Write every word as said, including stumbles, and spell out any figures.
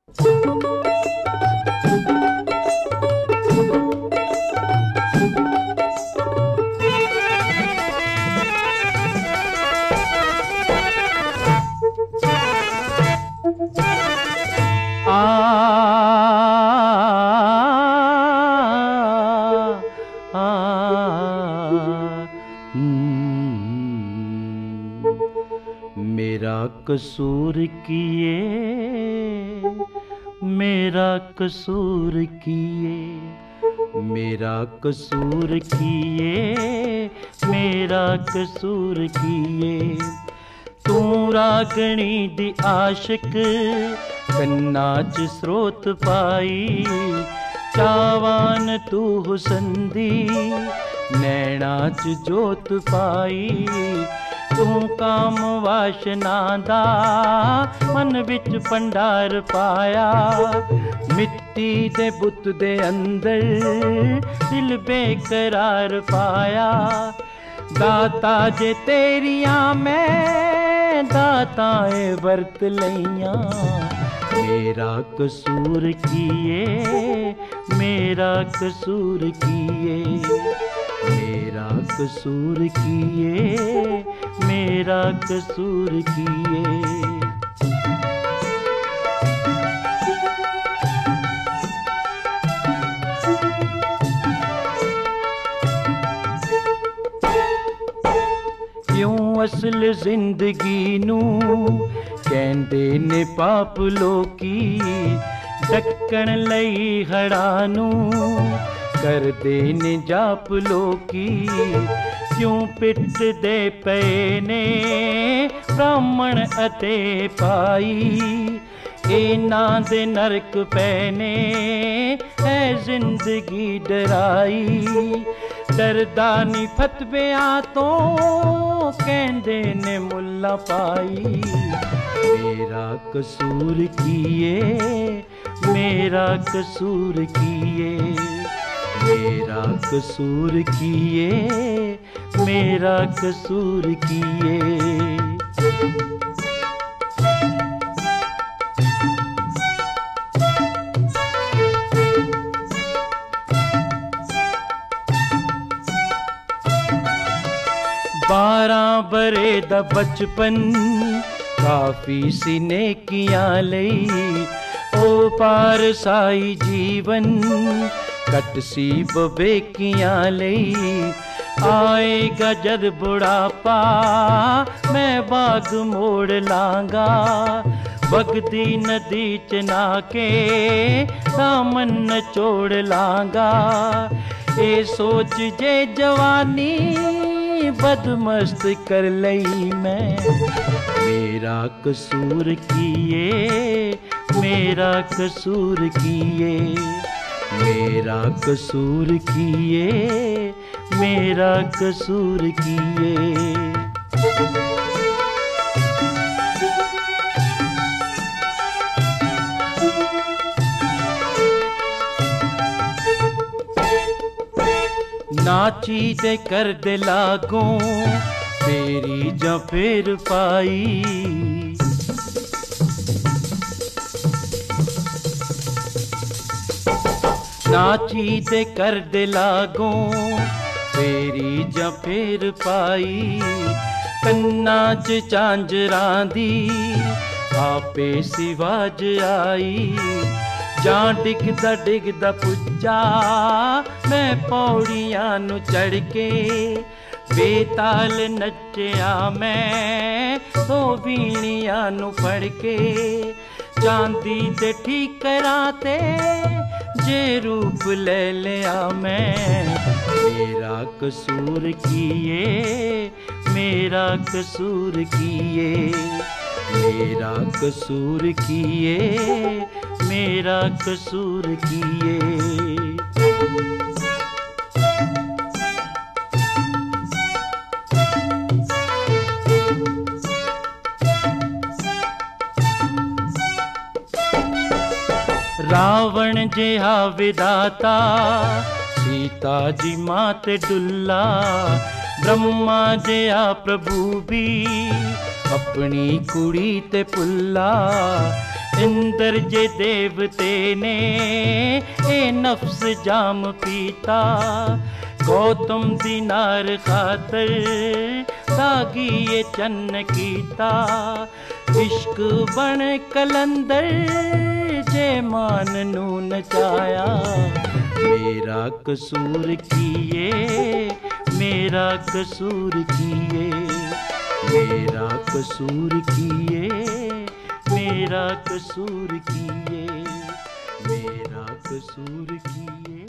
मेरा कसूर किए, मेरा कसूर किए, मेरा कसूर किए, मेरा कसूर किए। तू रागणी दी आशिक कन्ना च स्रोत पाई, चावान तू हुसन दी नैना च जोत पाई। तू काम वाशना दा मन विच भंडार पाया, मिट्टी दे बुत दे अंदर दिल बेकरार पाया। दाता जे तेरिया मैं दाताए वर्त लइया, मेरा कसूर किए, मेरा कसूर किए, मेरा कसूर किए, मेरा कसूर किए। क्यों असल जिंदगी नू कहंदे ने पाप लोकी, ढक्कन लई हड़ा नू करदे ने जाप लोकी। क्यों पिट दे पे ने ब्राह्मण अते पाई, इना दे नरक पैने है जिंदगी डराई। डरदा नी फतविया तो कहंदे ने मुल्ला पाई। मेरा कसूर किए, मेरा कसूर किए, मेरा कसूर किए, मेरा कसूर किए। बारह बरे दा बचपन काफी सी नेकियां लई, ओ पार साई जीवन कट सी बबेकियां लई। आएगा जद बुढ़ापा मैं बाग मोड़ लांगा, बगदी नदी च नाके दामन नचोड़ लांगा। ए सोच जे जवानी बदमस्त कर लई मैं, मेरा कसूर किए, मेरा कसूर किए, मेरा कसूर किए, मेरा कसूर किए। नाची दे कर दे लागों तेरी जा फिर पाई। नाची दे कर दे लागों तेरी जा फिर पाई। कन्ना च झांजरां दी आपे सिवाज आई। जां डिगदा डिगदा पुज्जा मैं पौड़ियां नु चढ़ के, बेताल नच्चिया मैं दो बीणियां नु फड़ के। चांदी दे ठीकरा ते जे रूप ले लिया मैं, मेरा कसूर किए, मेरा कसूर किए, मेरा कसूर किए, मेरा कसूर किए। रावण जिहा विधाता सीता जी मात डुल्ला। ब्रह्मा जिहा प्रभु भी अपनी कुड़ी ते पुल्ला। इंद्र जे देवते ने ए नफ्स जाम पीता, गौतम दीनार खातर सागी ये चन्न कीता। इश्क बन कलंदर जे मान नू नचाया, मेरा कसूर किए मेरा कसूर किए, मेरा कसूर किए मेरा कसूर किए, मेरा कसूर किए।